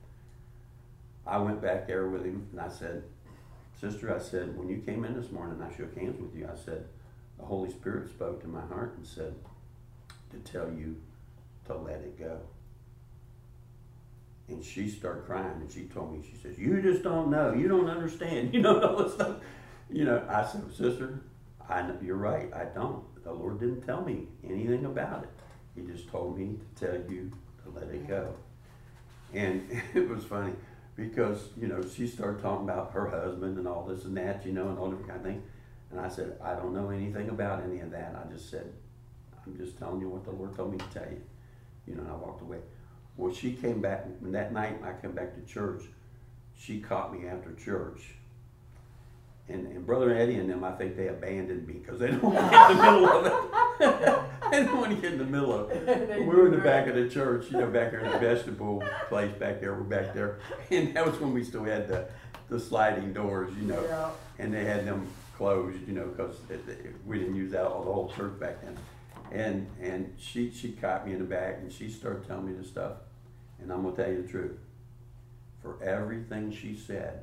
I went back there with him and I said, sister, I said, when you came in this morning and I shook hands with you, I said, the Holy Spirit spoke to my heart and said to tell you to let it go. And she started crying and she told me, she says, you just don't know. You don't understand. You don't know what stuff. You know, I said, sister, I know, you're right. I don't. The Lord didn't tell me anything about it. He just told me to tell you to let it go. And it was funny because, you know, she started talking about her husband and all this and that, you know, and all different kind of things. And I said, I don't know anything about any of that. I just said, I'm just telling you what the Lord told me to tell you. You know, and I walked away. Well, she came back, and that night I came back to church. She caught me after church. And, and Brother Eddie and them, I think they abandoned me because they didn't want to get in the middle of it. They didn't want to get in the middle of it. We were in the back of the church, you know, back there in the vegetable place back there. We're back there. And that was when we still had the, the sliding doors, you know. Yeah. And they had them closed, you know, because we didn't use that all the whole church back then. And and she, she caught me in the back and she started telling me this stuff. And I'm going to tell you the truth. For everything she said,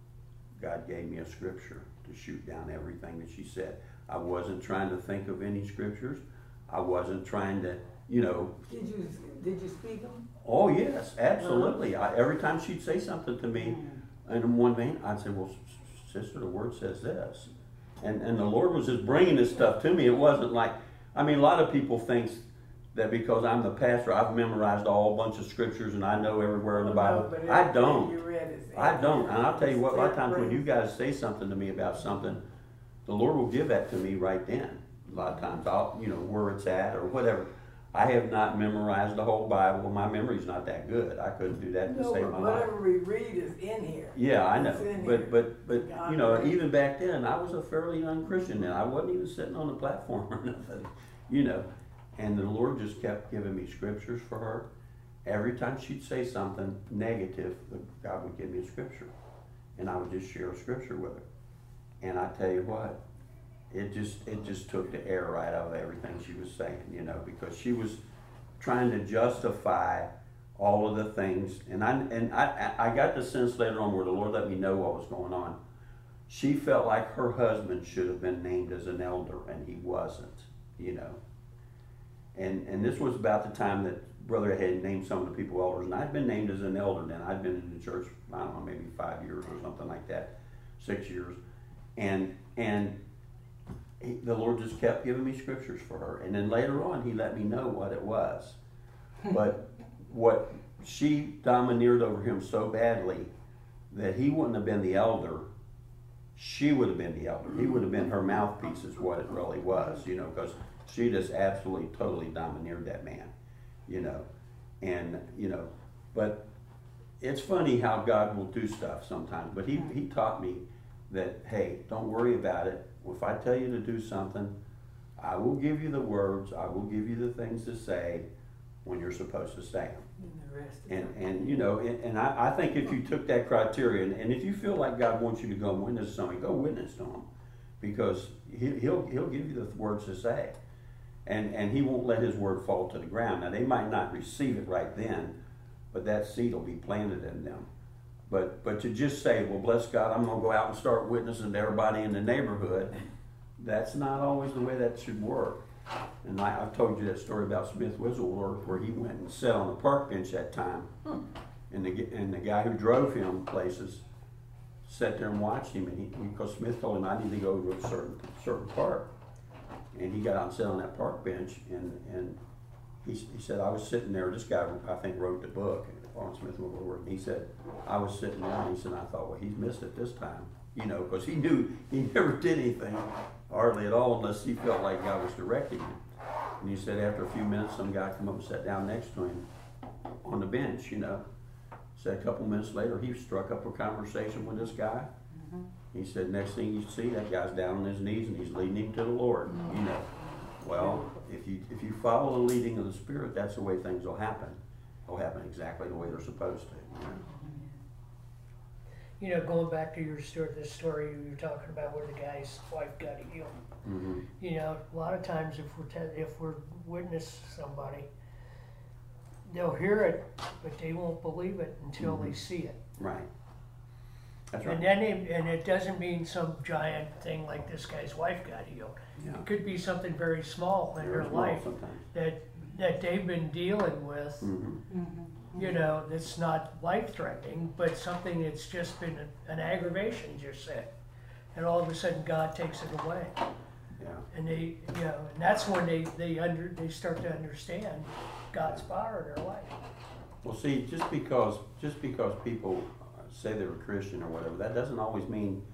God gave me a scripture to shoot down everything that she said. I wasn't trying to think of any scriptures. I wasn't trying to, you know. Did you, did you speak them? Oh, yes, absolutely. I, every time she'd say something to me in one vein, I'd say, well, sister, the word says this. And, and the Lord was just bringing this stuff to me. It wasn't like, I mean, a lot of people think that because I'm the pastor, I've memorized a whole bunch of scriptures and I know everywhere in the Bible. No, I don't. You read is I don't. And I'll tell you what, a lot of times when Praise. you guys say something to me about something, the Lord will give that to me right then. A lot of times I'll, you know, where it's at or whatever. I have not memorized the whole Bible. My memory's not that good. I couldn't do that to No, save but my life. whatever we read is in here. Yeah, I know. It's in But here. but but God you know, bless. even back then, I was a fairly young Christian, and I wasn't even sitting on the platform or nothing, you know. And the Lord just kept giving me scriptures for her. Every time she'd say something negative, God would give me a scripture, and I would just share a scripture with her. And I tell you what, it just it just took the air right out of everything she was saying, you know, because she was trying to justify all of the things, and I and I I got the sense later on where the Lord let me know what was going on. She felt like her husband should have been named as an elder, and he wasn't, you know. And and this was about the time that Brother had named some of the people elders, and I'd been named as an elder then. I'd been in the church, I don't know, maybe five years or something like that, six years, and and he, the Lord just kept giving me scriptures for her, and then later on He let me know what it was. But what she domineered over him so badly that he wouldn't have been the elder. She would have been the elder. He would have been her mouthpiece is what it really was, you know, because she just absolutely, totally domineered that man, you know. And, you know, but it's funny how God will do stuff sometimes. But he, he taught me that, hey, don't worry about it. If I tell you to do something, I will give you the words. I will give you the things to say when you're supposed to say them. And the rest of And, it. and you know, and, and I, I think if you took that criteria, and, and if you feel like God wants you to go and witness to somebody, go witness to him. Because he, he'll, he'll give you the words to say. And, and he won't let his word fall to the ground. Now, they might not receive it right then, but that seed will be planted in them. But, but to just say, well, bless God, I'm going to go out and start witnessing to everybody in the neighborhood, that's not always the way that should work. And I, I've told you that story about Smith Whistleblower where he went and sat on a park bench that time. Hmm. And, the, and the guy who drove him places sat there and watched him. And he, because Smith told him, I need to go to a certain, certain park. And he got out and sat on that park bench. And, and he, he said, I was sitting there. This guy, I think, wrote the book on Smith Whistleblower. And he said, I was sitting there. And he said, I thought, well, he's missed it this time. You know, because he knew he never did anything hardly at all unless he felt like God was directing him. And he said after a few minutes, some guy came up and sat down next to him on the bench, you know. Said a couple minutes later, he struck up a conversation with this guy. Mm-hmm. He said, next thing you see, that guy's down on his knees and he's leading him to the Lord, mm-hmm. you know. Well, if you if you follow the leading of the Spirit, that's the way things will happen. They'll happen exactly the way they're supposed to, you know. You know, going back to your story, this story you were talking about where the guy's wife got healed. Mm-hmm. You know, a lot of times if we're te- if we're witness somebody, they'll hear it, but they won't believe it until Mm-hmm. they see it. Right. That's right. And then it, and it doesn't mean some giant thing like this guy's wife got healed. Yeah. It could be something very small in Very her small life sometimes. that that they've been dealing with. Mm-hmm. You know, that's not life-threatening, but something that's just been a, an aggravation, just said. And all of a sudden, God takes it away. Yeah. And they, you know, and that's when they, they under they start to understand God's power in their life. Well, see, just because just because people say they're a Christian or whatever, that doesn't always mean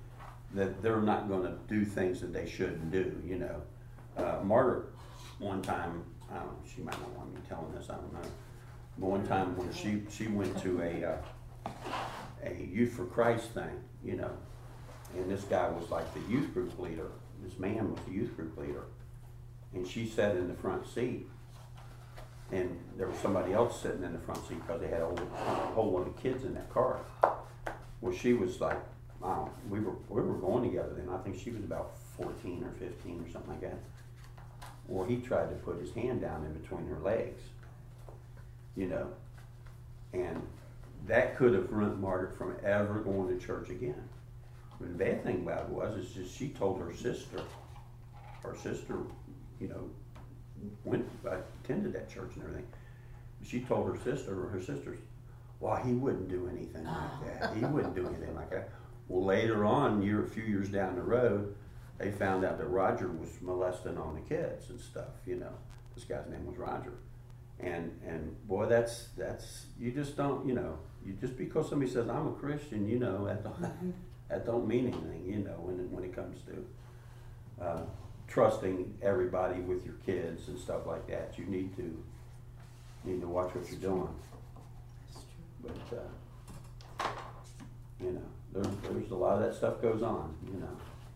that they're not gonna do things that they shouldn't do, you know. Uh, Margaret, one time, I don't, she might not want me telling this, I don't know. But one time when she, she went to a, uh, a Youth for Christ thing, you know, and this guy was like the youth group leader, this man was the youth group leader, and she sat in the front seat, and there was somebody else sitting in the front seat because they had a whole, a whole lot of kids in that car. Well, she was like, wow, we were, we were going together then, I think she was about fourteen or fifteen or something like that. Well, he tried to put his hand down in between her legs, you know, and that could have ruined Margaret from ever going to church again. But the bad thing about it was, is just she told her sister, her sister, you know, went, attended that church and everything. She told her sister, or her sisters, well, he wouldn't do anything like that. He wouldn't do anything like that. Well, later on, year, a few years down the road, they found out that Roger was molesting on the kids and stuff, you know. This guy's name was Roger. And, and boy, that's, that's, you just don't, you know, you just because somebody says, I'm a Christian, you know, that don't, that don't mean anything, you know, when it, when it comes to uh, trusting everybody with your kids and stuff like that. You need to, need to watch what you're doing. But, uh, you know, there, there's a lot of that stuff goes on, you know.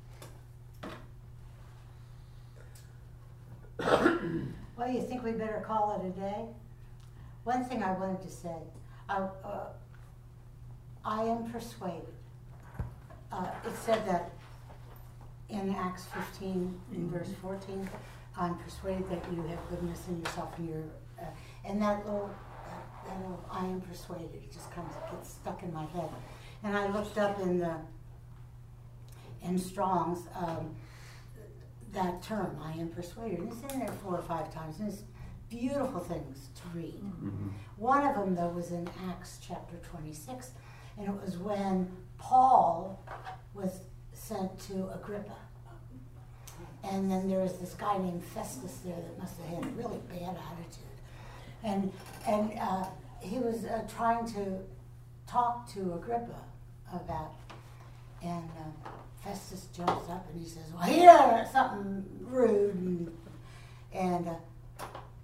Well, you think we better call it a day? One thing I wanted to say, I, uh, I am persuaded. Uh, it said that in Acts fifteen, in verse fourteen, I'm persuaded that you have goodness in yourself and your, uh, and that little, uh, that little, I am persuaded, it just kind of gets stuck in my head. And I looked up in the, in Strong's, um, that term, I am persuaded. And it's in there four or five times, and it's beautiful things to read. Mm-hmm. One of them, though, was in Acts chapter twenty-six, and it was when Paul was sent to Agrippa. And then there was this guy named Festus there that must have had a really bad attitude. And, and uh, he was uh, trying to talk to Agrippa about, and uh, Festus jumps up and he says, well, here, something rude. And, and, uh,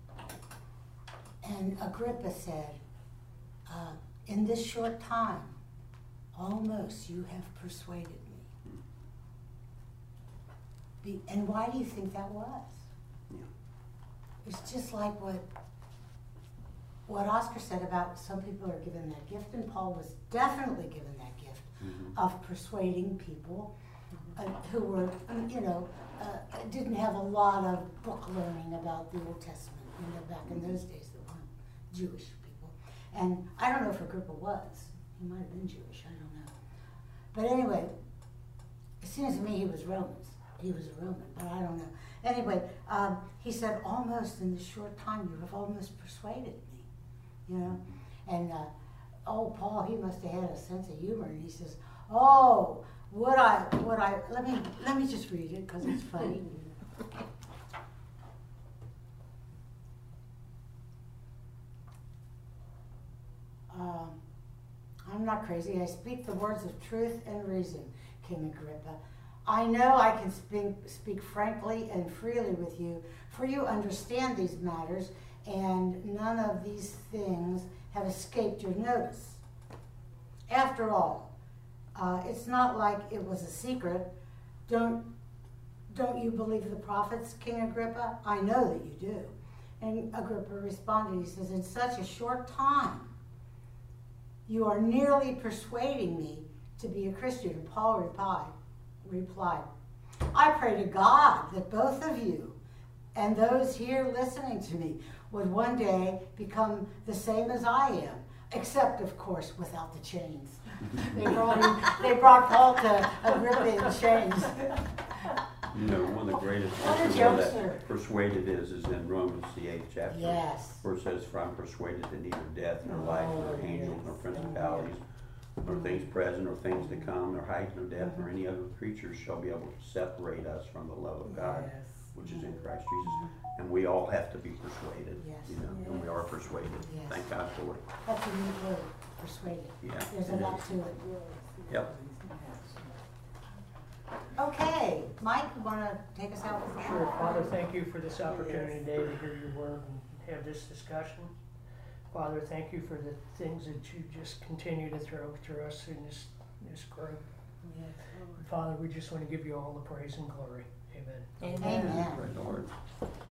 and Agrippa said, uh, in this short time, almost you have persuaded me. Be, and why do you think that was? Yeah. It's just like what, what Oscar said about some people are given that gift, and Paul was definitely given that gift Mm-hmm. of persuading people uh, who were, you know, uh, didn't have a lot of book learning about the Old Testament, you know, back in those days, there weren't Jewish people. And I don't know if Agrippa was. He might have been Jewish, I don't know. But anyway, it seems to me he was Romans. He was a Roman, but I don't know. Anyway, um, he said, almost in this short time, you have almost persuaded me, you know. And, uh, oh, Paul, he must have had a sense of humor. And he says, oh, would I, would I, let me, let me just read it because it's funny. um, I'm not crazy. I speak the words of truth and reason, King Agrippa. I know I can speak, speak frankly and freely with you, for you understand these matters, and none of these things have escaped your notice. After all, uh, it's not like it was a secret. Don't, don't you believe the prophets, King Agrippa? I know that you do. And Agrippa responded, he says, in such a short time, you are nearly persuading me to be a Christian. And Paul replied, replied, I pray to God that both of you and those here listening to me would one day become the same as I am, except, of course, without the chains. They brought, him, they brought Paul to Agrippa in chains. You know, one of the greatest What a scriptures where jokester. that persuaded is, is in Romans, the eighth chapter. Yes. Where it says, for I'm persuaded that neither death, nor life, nor Oh, angels, yes. nor principalities, nor things present, nor things to come, nor height, nor depth, nor any other creatures shall be able to separate us from the love of God, Yes. which is in Christ Jesus. And we all have to be persuaded, Yes. you know, and we are persuaded. Yes. Thank God for it. That's a neat word, persuaded. Yeah. There's a it lot is. to it. Yep. Okay, Mike, you wanna take us out? with- Sure, Father, thank you for this opportunity today to hear your word and have this discussion. Father, thank you for the things that you just continue to throw through us in this, this group. Yes, Lord. Father, we just want to give you all the praise and glory. Amen.